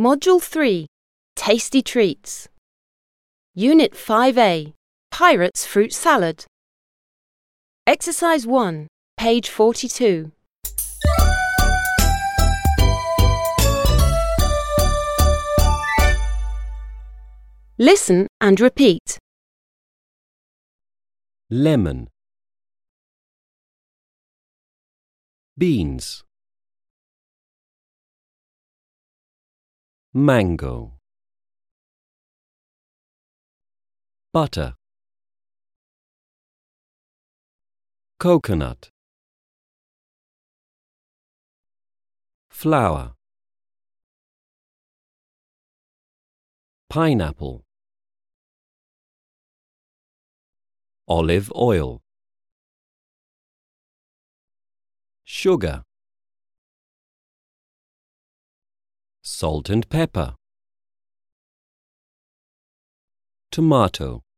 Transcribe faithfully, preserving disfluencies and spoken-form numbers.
Module three, Tasty Treats. Unit five A, Pirates Fruit Salad. Exercise one, page forty-two. Listen and repeat. Lemon. Beans. Mango. Butter. Coconut. Flour. Pineapple. Olive oil. Sugar. Salt and pepper. Tomato.